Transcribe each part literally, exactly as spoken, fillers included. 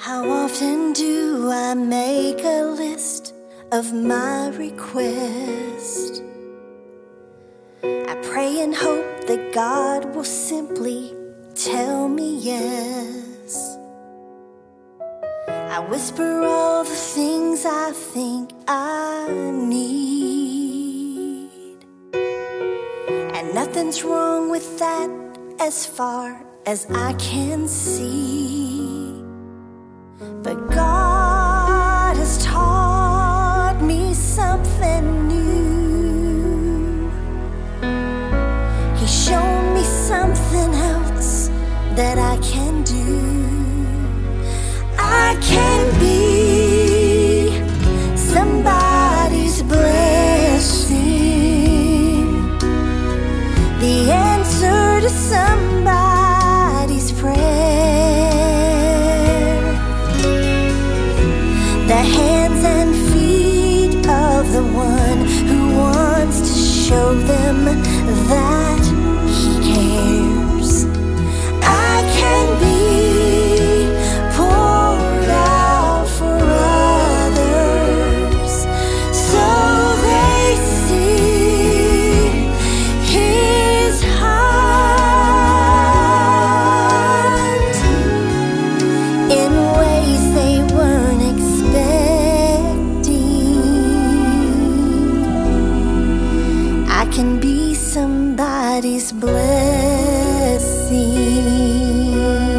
How often do I make a list of my requests? I pray and hope that God will simply tell me yes. I whisper all the things I think I need, and nothing's wrong with that as far as I can see. But God has taught me something new. He's shown me something else that I can do. I can be somebody's blessing, the answer to somebody's prayer, the hands and feet of the one who wants to show them that he cares. I can be poured out for others so they see his heart in ways they weren't expecting. I can be somebody's blessing.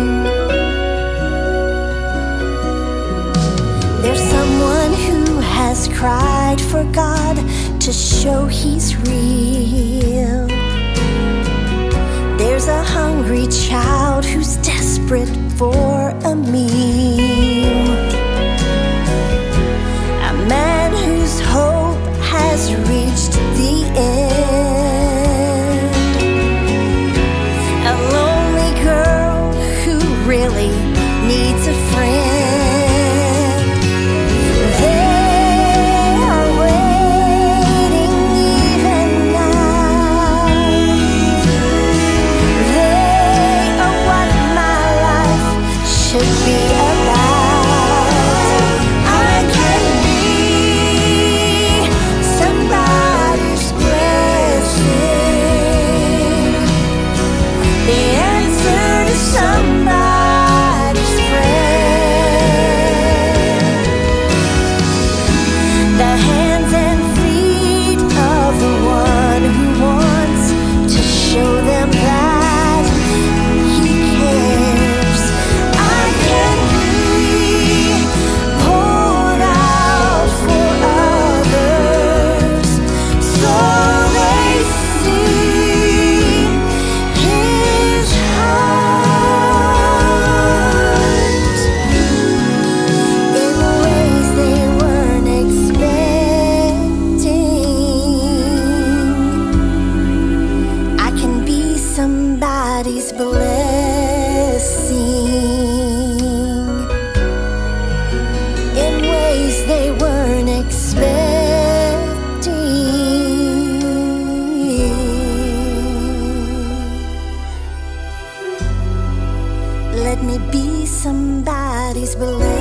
There's someone who has cried for God to show he's real. There's a hungry child who's desperate for a meal. A man whose hope has reached the end. A lonely girl who really needs a friend. They are waiting even now. They are what my life should be about. I can be somebody's blessing, the answer to somebody's prayer, the hands and feet of the one who wants to show them that he cares. I can be poured out for others so they see his heart in ways they weren't expecting. I can be somebody's blessing in ways they weren't expecting. Let me be somebody's blessing.